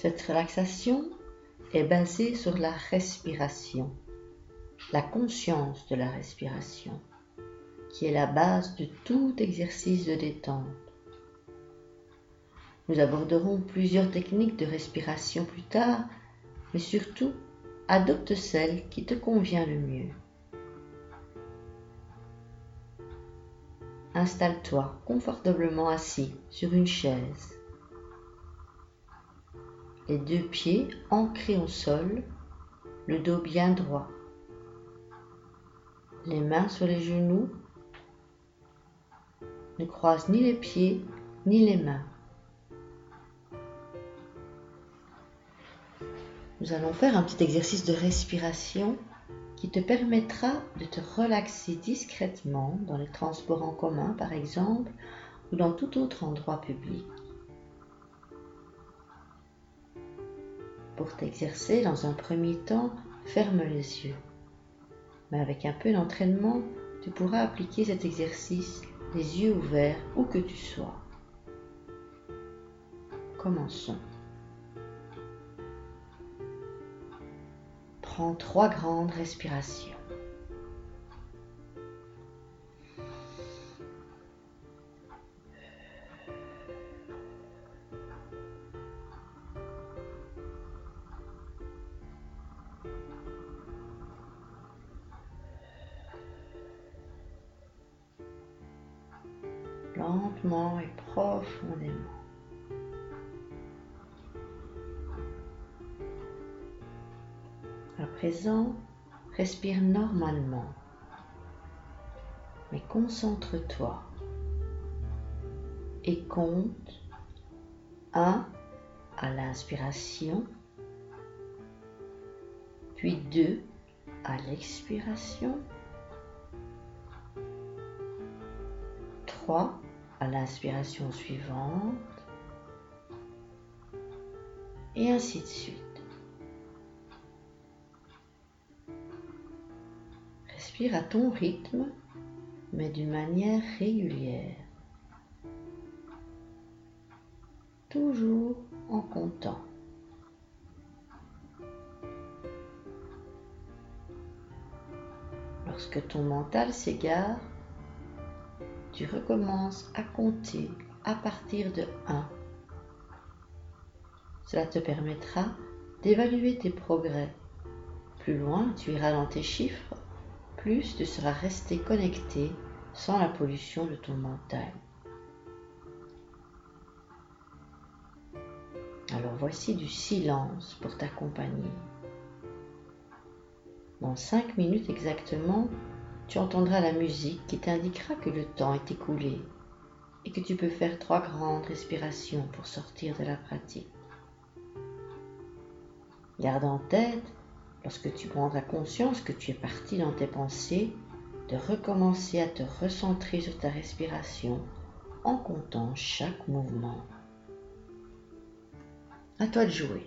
Cette relaxation est basée sur la respiration, la conscience de la respiration, qui est la base de tout exercice de détente. Nous aborderons plusieurs techniques de respiration plus tard, mais surtout, adopte celle qui te convient le mieux. Installe-toi confortablement assis sur une chaise. Les deux pieds ancrés au sol, le dos bien droit. Les mains sur les genoux. Ne croise ni les pieds ni les mains. Nous allons faire un petit exercice de respiration qui te permettra de te relaxer discrètement dans les transports en commun par exemple ou dans tout autre endroit public. Pour t'exercer dans un premier temps, ferme les yeux. Mais avec un peu d'entraînement, tu pourras appliquer cet exercice les yeux ouverts où que tu sois. Commençons. Prends 3 grandes respirations. Lentement et profondément. À présent, respire normalement, mais concentre-toi et compte 1 à l'inspiration, puis 2 à l'expiration, 3 à l'inspiration suivante, et ainsi de suite. Respire à ton rythme, mais d'une manière régulière. Toujours en comptant. Lorsque ton mental s'égare, tu recommences à compter à partir de 1. Cela te permettra d'évaluer tes progrès. Plus loin tu iras dans tes chiffres, plus tu seras resté connecté sans la pollution de ton mental. Alors voici du silence pour t'accompagner. Dans 5 minutes exactement, tu entendras la musique qui t'indiquera que le temps est écoulé et que tu peux faire 3 grandes respirations pour sortir de la pratique. Garde en tête, lorsque tu prendras conscience que tu es parti dans tes pensées, de recommencer à te recentrer sur ta respiration en comptant chaque mouvement. À toi de jouer.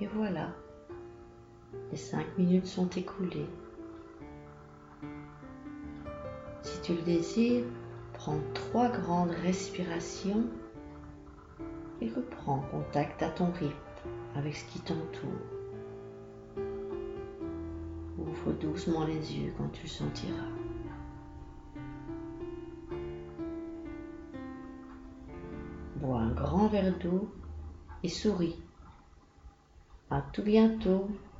Et voilà, les 5 minutes sont écoulées. Si tu le désires, prends 3 grandes respirations et reprends contact à ton rythme avec ce qui t'entoure. Ouvre doucement les yeux quand tu le sentiras. Bois un grand verre d'eau et souris. À tout bientôt.